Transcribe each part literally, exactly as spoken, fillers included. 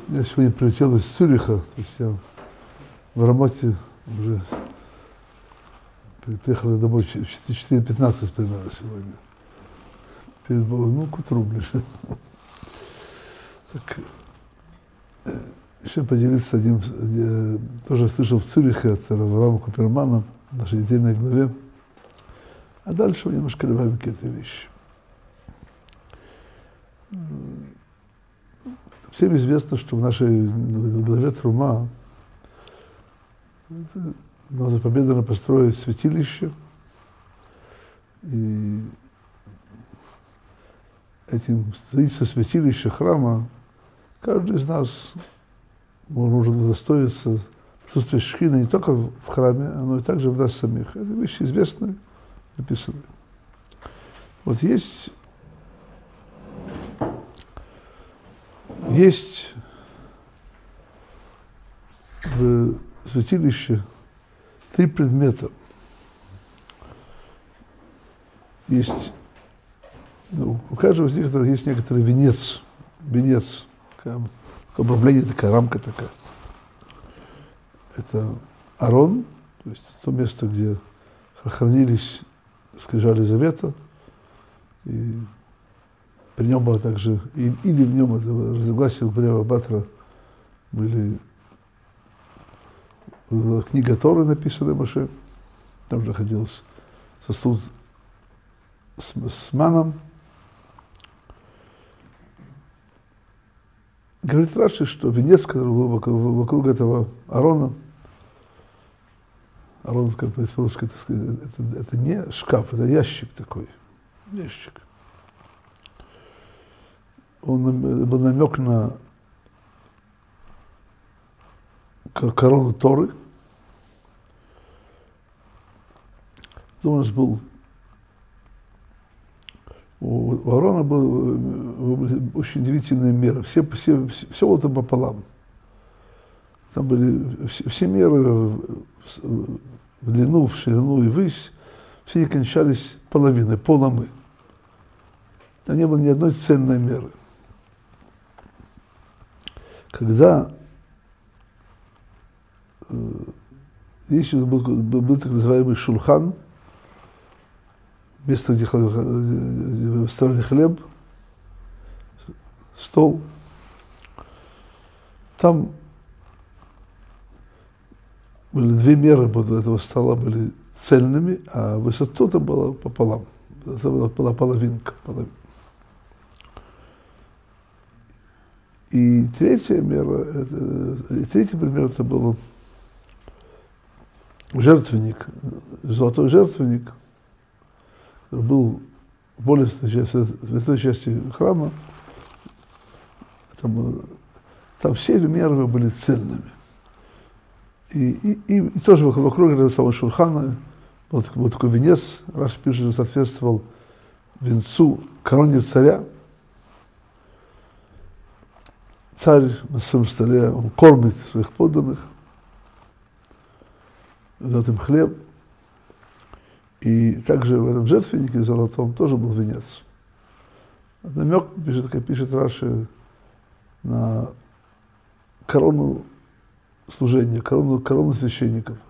Я сегодня прилетел из Цюриха, то есть я в аромате уже приехал домой в четыре пятнадцать примерно сегодня. Перед Богом, ну, к утру ближе. Так, еще поделиться одним, я тоже слышал в Цюрихе от Равама Купермана, в нашей недельной главе. А дальше немножко добавим какие-то вещи. Всем известно, что в нашей главе Трума нам заповедано построить святилище, и этим строительством святилища храма каждый из нас может удостоиться присутствия Шхины не только в храме, но и также в нас самих. Это вещи известные, написаны. Вот есть, есть в святилище три предмета. Есть, ну, у каждого из них есть некоторый венец, венец, обрамление, такая рамка такая. Это Арон, то есть то место, где хранились скрижали завета, и при нем было также, и, или в нем, это разногласия у Бнея Батра были, была книга Торы, написанная Моше, там же находился сосуд с, с маном. Говорит Раши, что венец, который был вокруг, вокруг этого Арона, Арон, как по-русски это сказать, это, это не шкаф, это ящик такой, ящик. Он был намек на корону Торы. Потом у нас был, у Аарона был очень удивительная мера. Все, все, все было там пополам. Там были все, все меры в, в длину, в ширину и ввысь, все они кончались половиной, поломы. Там не было ни одной ценной меры. Когда э, есть был, был, был так называемый шульхан, место, где, где выставляли хлеб, стол, там были две меры этого стола были цельными, а высота-то была пополам. Это была, была половинка. половинка. И третья мера, это, и третий пример, это был жертвенник, золотой жертвенник, который был в более святой части храма. Там, там все меры были цельными. И, и, и, и тоже вокруг этого самого шульхана был, был такой венец, Раши пишет, что соответствовал венцу короне царя. Царь на своем столе, он кормит своих подданных, дает им хлеб. И также в этом жертвеннике золотом тоже был венец. Намек, пишет, как пишет Раши, на корону служения, корону, корону священников.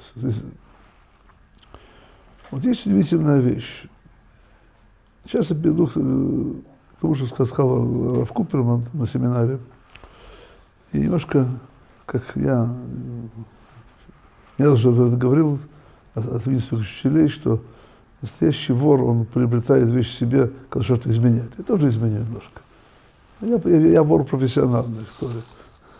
Вот есть удивительная вещь. Сейчас я перейду к тому, что сказал Рав Куперман на семинаре. И немножко, как я не раз уже говорил от, от минских учителей, что настоящий вор, он приобретает вещь себе, когда что-то изменяет. Я тоже изменяю немножко. Я, я, я вор профессиональный, что ли.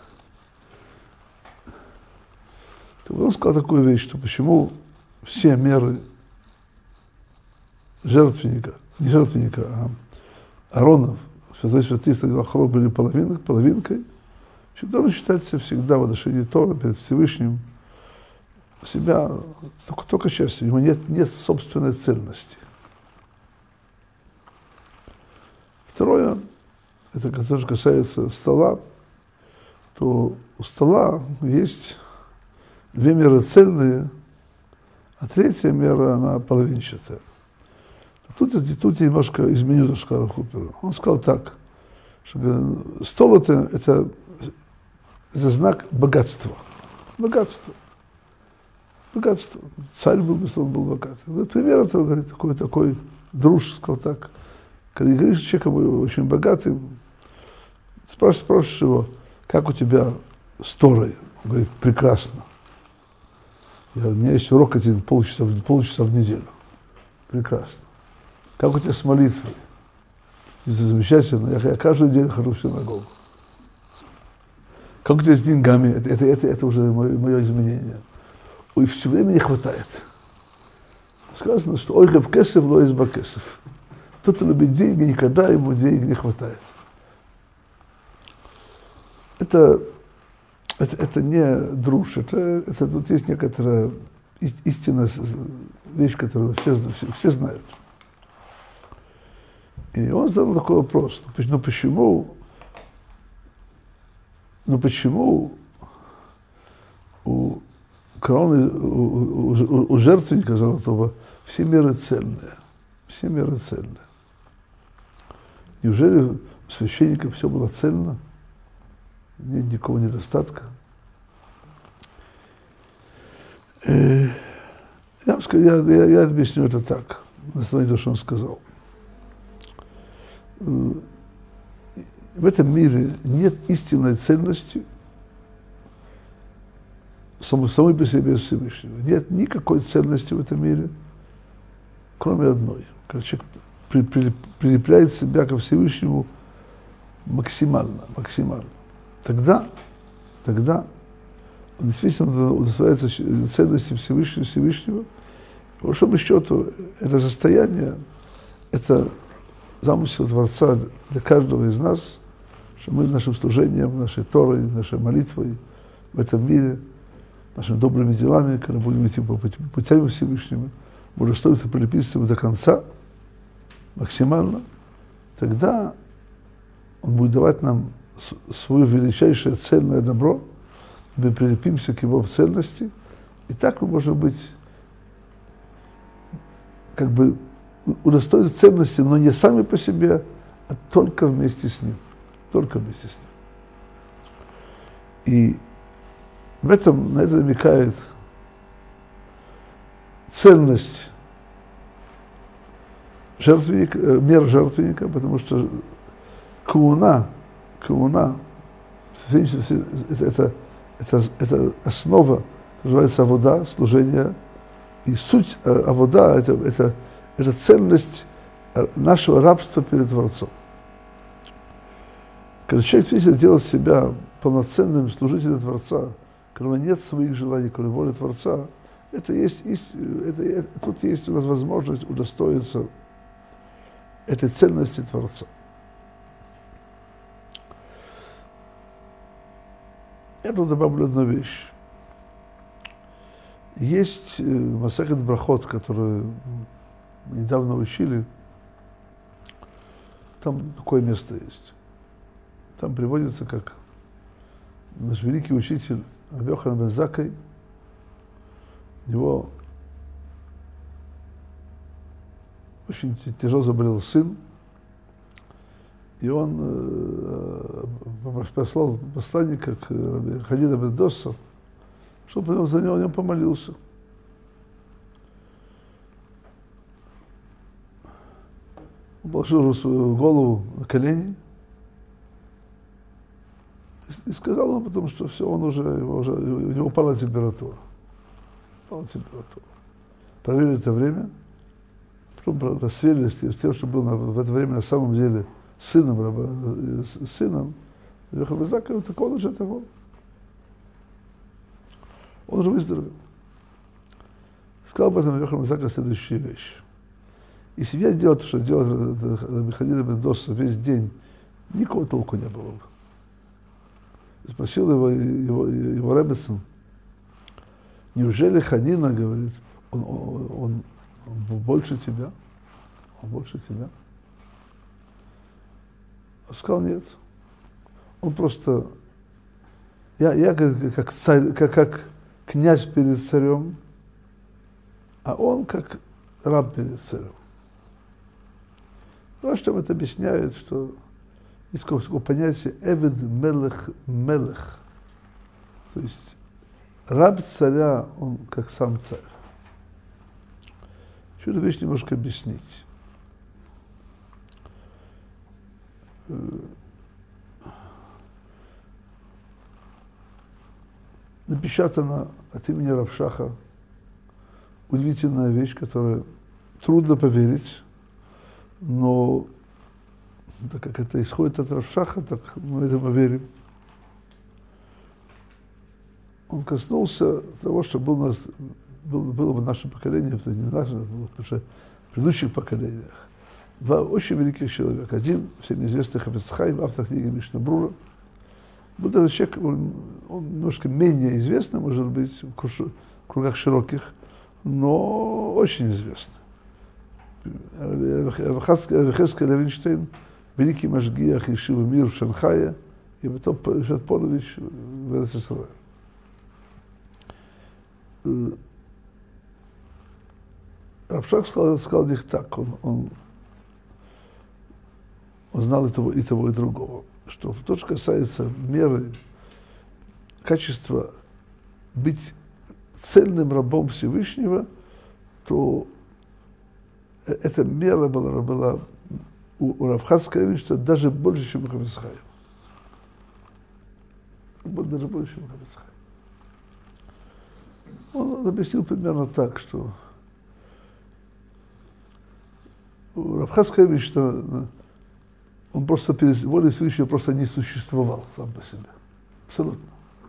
Он сказал такую вещь, что почему все меры жертвенника, не жертвенника, а Аронов, святой святых, тогда хром были половинкой, половинкой, должен считаться всегда в отношении Тора перед Всевышним себя только, только частью. У него нет, нет собственной цельности. Второе, это тоже касается стола, то у стола есть две меры цельные, а третья мера, она половинчатая. Тут, тут я немножко изменю то, что сказал Купер. Он сказал так, что стол это, это это знак богатства. Богатство. Богатство. Царь был, если он был богат. Вот пример этого, говорит, такой, такой друж, сказал так. Когда говоришь человеком очень богатым, спрашиваешь, спрашиваешь его, как у тебя с Торой? Он говорит, прекрасно. Я, у меня есть урок один, полчаса, полчаса в неделю. Прекрасно. Как у тебя с молитвой? Это замечательно. Я, я каждый день хожу в синагогу. Как у тебя с деньгами? Это, это, это, это уже мое, мое изменение. Ой, все время не хватает. Сказано, что ой, в кесов, но из бакесов. Тот, кто любит деньги, никогда ему денег не хватает. Это, это, это не дружь, это, это тут есть некоторая истинная вещь, которую все, все, все знают. И он задал такой вопрос, ну почему, ну почему у короны, у, у, у жертвенника золотого все меры цельные, все меры цельные. Неужели у священника все было цельно? Нет никакого недостатка? Э, я, вам скажу, я, я, я объясню это так, на основании того, что он сказал. В этом мире нет истинной ценности самой, самой по себе Всевышнего. Нет никакой ценности в этом мире, кроме одной. Когда человек при, при, прилепляет себя ко Всевышнему максимально, максимально. Тогда, тогда он действительно удостоверяется ценности Всевышнего, Всевышнего. По большому счету, это состояние, это замысел Творца для каждого из нас, что мы нашим служением, нашей Торой, нашей молитвой в этом мире, нашими добрыми делами, когда будем идти по путям Всевышнего, будем стоить прилепиться до конца, максимально, тогда он будет давать нам свое величайшее цельное добро, мы прилепимся к его цельности, и так мы можем быть, как бы, удостоить ценности, но не сами по себе, а только вместе с ним. Только вместе с ним. И в этом, на это намекает ценность жертвенника, мер жертвенника, потому что кауна, кауна, это, это, это, это основа, называется авода, служение, и суть авода, это, это, это ценность нашего рабства перед Творцом. Когда человек действительно делает себя полноценным служителем Творца, у которого нет своих желаний, кроме воли Творца, это есть, это, это, тут есть у нас возможность удостоиться этой ценности Творца. Я тут добавлю одну вещь. Есть Масехет Брахот, который мы недавно учили. Там такое место есть. Там приводится, как наш великий учитель Раби Йоханан бен Заккай, у него очень тяжело заболел сын, и он э, послал посланника к Раби Ханина бен Доссу, чтобы он за него, о нем помолился. Он положил свою голову на колени и сказал ему потом, что все, он уже, его уже, у него упала температура. Упала температура. Проверили это время, потом расверились с тем, что был на, в это время на самом деле сыном, раба, сыном Йоханана бен Заккая, так он уже того. Он уже выздоровел. Сказал об этом Йоханан бен Заккай следующую вещь. Если бы я делал то, что делал Раби Ханина бен Досса весь день, никакого толку не было бы. Спросил его, его, его Реббецин, неужели Ханина, говорит, он, он, он больше тебя? Он больше тебя? Он сказал, нет. Он просто, я, я как, как, царь, как, как князь перед царем, а он как раб перед царем. Ну, что это объясняет, что есть такое понятие «эвед мелех мелех». То есть раб царя, он как сам царь. Еще эту вещь немножко объяснить. Напечатана от имени Рав Шаха удивительная вещь, которая трудно поверить, но так как это исходит от Рав Шаха, так мы этому верим. Он коснулся того, что был у нас, был, было в нашем поколении, это не наше, это было в предыдущих поколениях. Два очень великих человека. Один, всем известный Хафец Хаим, автор книги Мишна Брура. Был даже человек, он, он немножко менее известный, может быть, в кругах широких, но очень известный. Хескель Левинштейн, великий машгиах Ешивы Мир в Шанхае, и потом Шат Понович в СССР. Рав Шах сказал, сказал них так, он, он, он знал и того, и того, и другого, что то, что касается меры, качества быть цельным рабом Всевышнего, то эта мера была, была у Равхацкого Равинштейна даже больше, чем у Хафец Хаима. Даже больше, чем у Хафец Хаима. Он объяснил примерно так, что у Равхацкого Равинштейна он просто перед волей Всевышнего просто не существовал сам по себе. Абсолютно.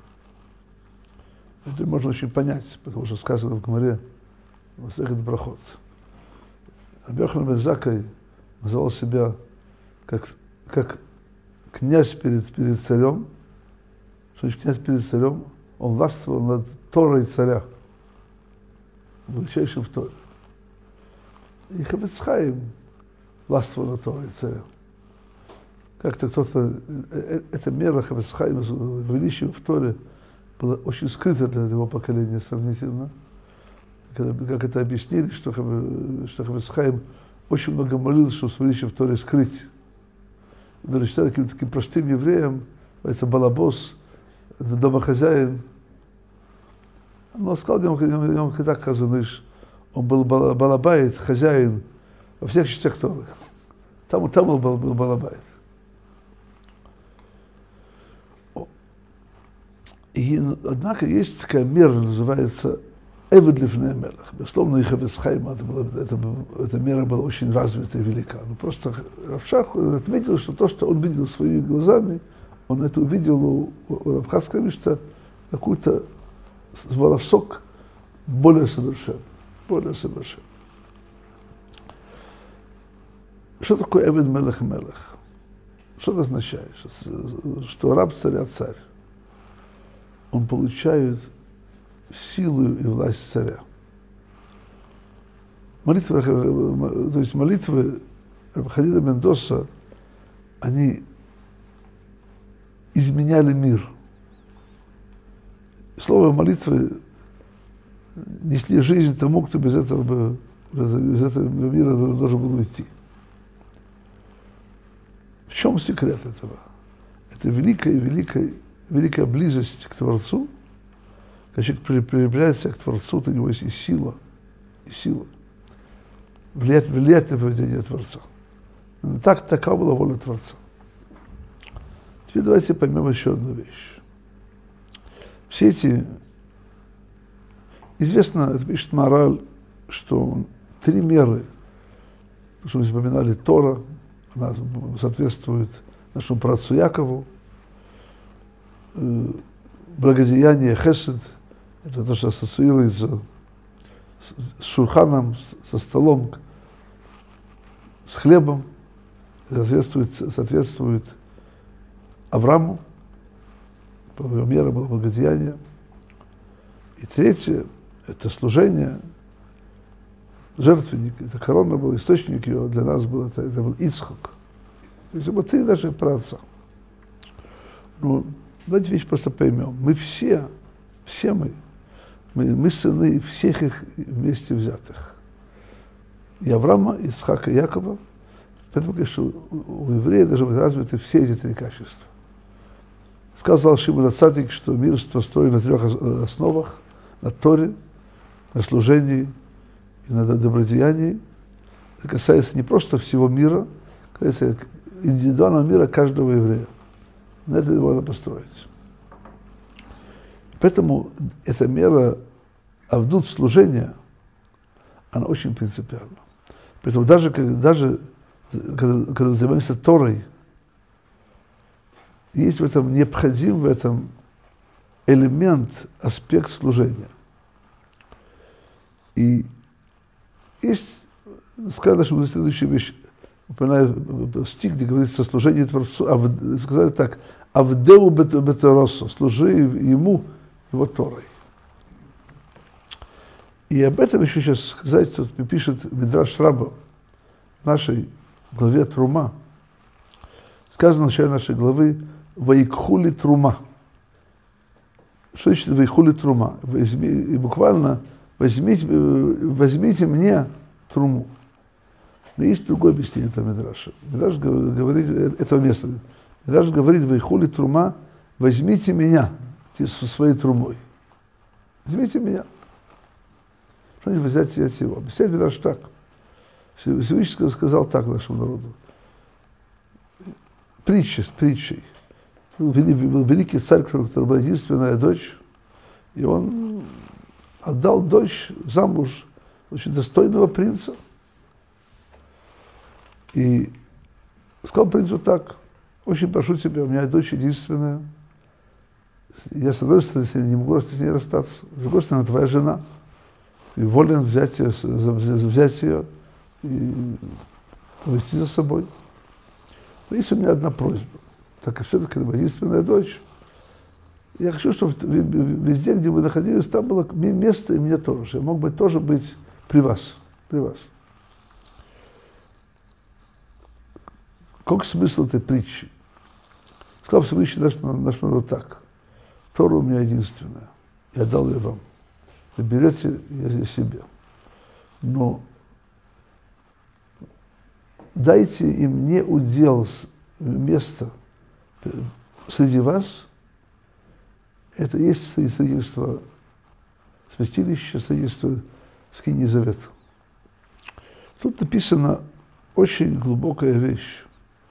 Это можно очень понять, потому что сказано в Гемаре, в Масехет Брахот. Раби Йоханан бен Заккай называл себя как, как князь перед, перед царем. Что значит князь перед царем? Он властвовал над Торой царя, величайшим в Торе. И Хафец Хаим властвовал над Торой царя. Как-то кто-то... Эта мера Хафец Хаима, величия в Торе, была очень скрыта для его поколения сравнительно. Когда, как это объяснили, что, что Хафец Хаим очень много молился, чтобы величие в Торе скрыть. Но считали каким-то таким простым евреем, это балабос, домохозяин. Но сказал ему, ему так сказано, он был балабайт, хозяин во всех частях Торы. Там, там он был, был балабайт. И, однако есть такая мера, называется Эвед лифней мелех. Безусловно, и Хафец Хаим, это, это, эта мера была очень развита и велика. Но просто Рав Шах отметил, что то, что он видел своими глазами, он это увидел у, у Рав Хацкого Равинштейна какой-то волосок более совершенный. Более совершенный. Что такое Эвед мелех мелех? Что это означает? Что, что раб царя царь. Он получает силу и власть царя. Молитвы, то есть молитвы Рабби Ханина бен Доса, они изменяли мир. Слово молитвы несли жизнь тому, кто без этого, бы, без этого мира должен был уйти. В чем секрет этого? Это великая, великая, великая близость к Творцу. Когда человек приближается к Творцу, то у него есть и сила, и сила. Влиять, влиять на поведение Творца. Так, такова была воля Творца. Теперь давайте поймем еще одну вещь. Все эти... Известно, это пишет Мораль, что три меры, что мы запоминали, Тора, она соответствует нашему праотцу Якову, благодеяние Хесед, это то, что ассоциируется с шурханом, со столом, с хлебом, соответствует, соответствует Аврааму, его мера была благодеяние. И третье – это служение, жертвенник, это корона был, источник ее для нас был, это, это был Ицхак. То есть это три наших праотца. Ну, давайте вещь просто поймем. Мы все, все мы, мы, мы сыны всех их вместе взятых. И Авраама, Ицхака, и Якова. Поэтому, конечно, у еврея должны быть развиты все эти три качества. Сказал Шимон ха-Цадик, что мир построен на трех основах: на Торе, на служении и на добродеянии. Это касается не просто всего мира, касается индивидуального мира каждого еврея. На это его надо построить. Поэтому эта мера авдут служения, она очень принципиальна. Поэтому даже, даже когда, когда мы занимаемся Торой, есть в этом необходим в этом элемент, аспект служения. И есть, сказали нашему следующую вещь, упоминаю стих, где говорится о служении Творцу, а сказали так: «Авдеу беторосо», служи ему его Торой. И об этом еще сейчас сказать, тут пишет Мидраш Раба в нашей главе Трума. Сказано в начале нашей главы: «Ваикхули трума». Что значит «ваикхули трума»? Возьми, и буквально возьмите, возьмите мне труму. Но есть другое объяснение этого Мидраша. Мидраш говорит, этого места. Мидраш говорит: «Ваикхули трума», возьмите меня со своей трумой. Возьмите меня. Что значит взять взять его? Объясняет Мидраш так. Всевышний сказал так нашему народу. Притча с притчей. Был великий царь, у которого была единственная дочь, и он отдал дочь замуж очень достойного принца. И сказал принцу так: очень прошу тебя, у меня дочь единственная. Я, с одной стороны, не могу с ней расстаться, с другой стороны, твоя жена. Ты волен взять ее, взять ее и повести за собой. Но есть у меня одна просьба. Так как все-таки это моя единственная дочь, я хочу, чтобы везде, где вы находились, там было место и мне тоже. Я мог бы тоже быть при вас. При вас. Какой смысл этой притчи? Сказал Всевышний наш, наш народ так: Тора у меня единственная, я дал ее вам. Вы берете ее себе. Но дайте и мне удел место среди вас. Это есть свидетельство святилища, свидетельство скинии завета. Тут написана очень глубокая вещь,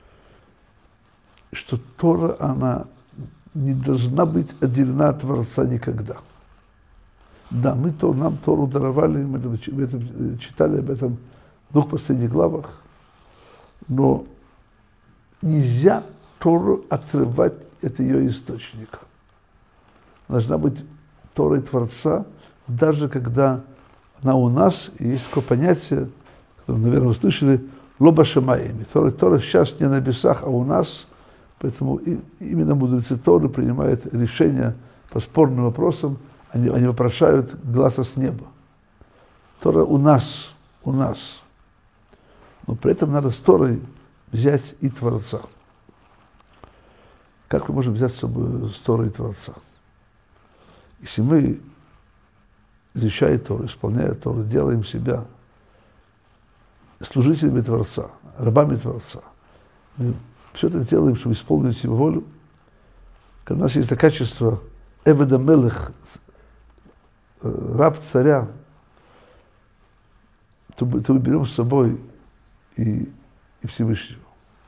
что Тора, она не должна быть отделена от Творца никогда. Да, мы то, нам Тору даровали, мы это, читали об этом в двух последних главах, но нельзя Тору отрывать от ее источника. Должна быть Торой Творца, даже когда она у нас, и есть такое понятие, которое, наверное, вы слышали, лоба шамаими. Тора, Тора сейчас не на небесах, а у нас, поэтому и, именно мудрецы Торы принимают решения по спорным вопросам, они, они вопрошают глаза с неба. Тора у нас, у нас. Но при этом надо с Торой взять и Творца. Как мы можем взять с собой с Торой Творца? Если мы, изучая Тору, исполняя Тору, делаем себя служителями Творца, рабами Творца, мы все это делаем, чтобы исполнить Его волю. Когда у нас есть это качество Эведа Мелех, раб царя, то, то мы берем с собой и, и Всевышнего.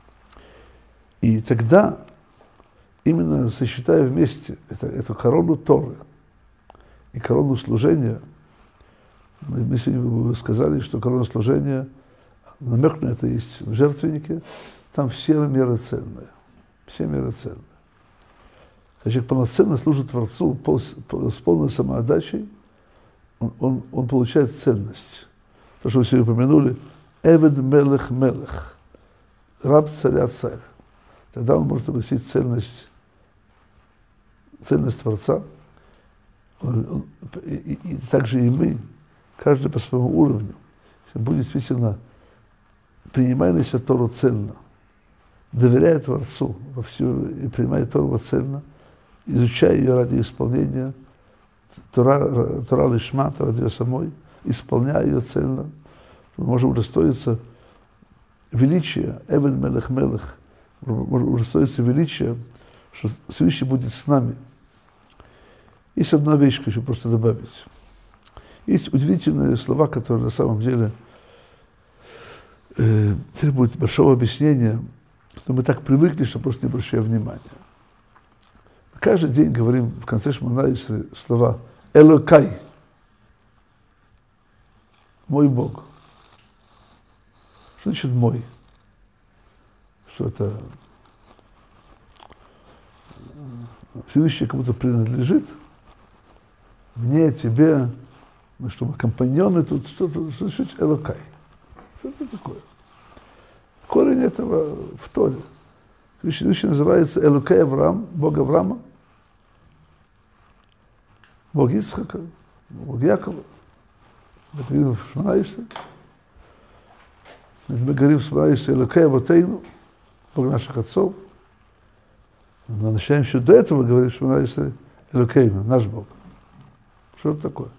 И тогда, именно сочетая вместе это, эту корону Торы и корону служения, мы, мы сегодня сказали, что корона служения, намек на это есть в жертвеннике, там все меры ценные, все меры ценные. Когда человек полноценно служит Творцу пол, с полной самоотдачей, он, он, он получает ценность. То, что вы сегодня упомянули, Эвед Мелех Мелех, раб царя царь. Тогда он может обрести ценность, ценность Творца. Он, он, и, и также и мы, каждый по своему уровню, если будет действительно принимая на себя Тору цельно, доверяя Творцу во всю, и принимая Тору цельно, изучая ее ради исполнения, Тора, Тора лишма, ради ее самой, исполняя ее цельно, мы можем удостоиться величия, Эвед Мелех Мелех, можем удостоиться величия, что Всевышний будет с нами. Есть одна вещь, хочу просто добавить. Есть удивительные слова, которые на самом деле э, требуют большого объяснения, что мы так привыкли, что просто не обращаем внимания. Каждый день говорим в конце Шмона Исрей слова «Элокай», «Мой Бог». Что значит «мой»? Что это Всевышний кому-то принадлежит? Мне, тебе, мы что, мы компаньоны тут, что-то, что значит «Элокай»? Что это такое? Корень этого в Торе. Всевышний называется Элокай Авраам, Бог Авраама, Бог Ицхака, Бог Якова. Это видно в Шмона Исрей. Мы говорим в Шмона Исрей Элокей Авотейну, Бог наших отцов. Но начинаем еще до этого говорить в Шмона Исрей Элокейну, наш Бог. Что это такое?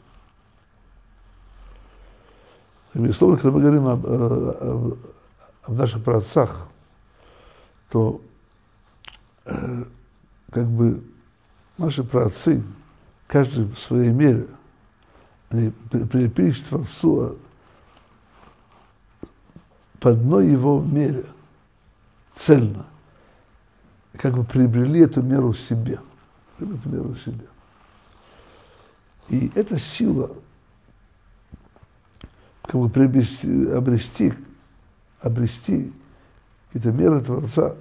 И, безусловно, когда мы говорим об, об, об наших праотцах, то э, как бы наши праотцы, каждый в своей мере, они прилепились к Творцу по одной его мере, цельно, как бы приобрели эту меру в себе. Эту меру в себе. И эта сила, как бы приобрести, обрести, обрести какие-то меры Творца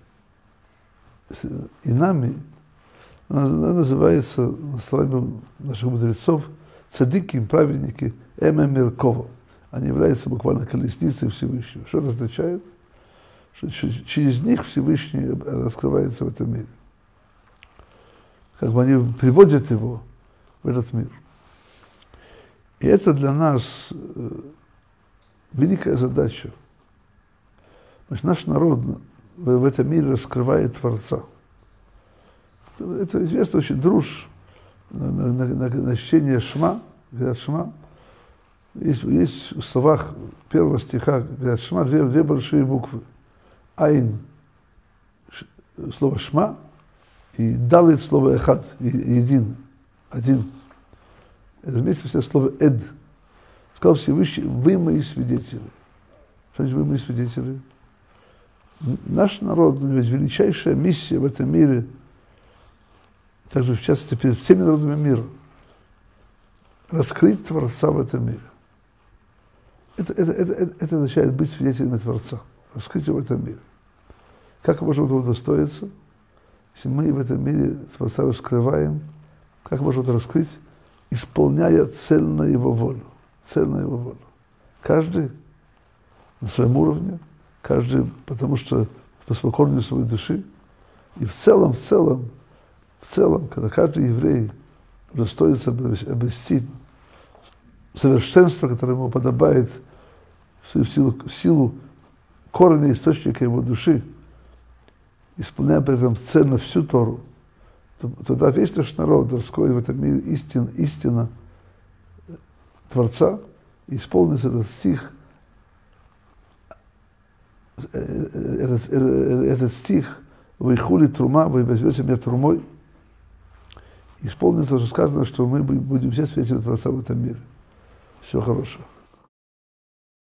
и нами, она называется, словами наших мудрецов, цадики, праведники, эме меркова. Они являются буквально колесницей Всевышнего. Что это означает? Что через них Всевышний раскрывается в этом мире. Как бы они приводят его в этот мир. И это для нас великая задача. Значит, наш народ в этом мире раскрывает Творца. Это известно очень друж на, на, на, на чтение Шма, говорят Шма. Есть, есть в словах первого стиха, говорят Шма, две, две большие буквы. Айн, слово Шма, и Далит, слово Эхад, един, один. Это вместе все слово Эд. Сказал Всевышний, вы мои свидетели. Что значит вы мои свидетели? Наш народ, у него есть величайшая миссия в этом мире, также в частности перед всеми народами мира, раскрыть Творца в этом мире. Это, это, это, это, это означает быть свидетелями Творца, раскрыть его в этом мире. Как мы можем этого удостоиться, если мы в этом мире Творца раскрываем, как мы можем это раскрыть, исполняя цельно его волю, цельно его волю. Каждый на своем уровне, каждый, потому что по спокойствию своей души, и в целом, в целом, в целом, когда каждый еврей удостоится обрести совершенство, которое ему подобает в силу, в силу корня источника его души, исполняя при этом цельно всю Тору, то, тогда весь наш народ раскроет в этом мире истин, истина Творца, и исполнится этот стих, этот, этот стих «Вайхули трума, вы возьмете меня трумой», исполнится уже сказано, что мы будем все свидетелями Творца в этом мире. Всего хорошего.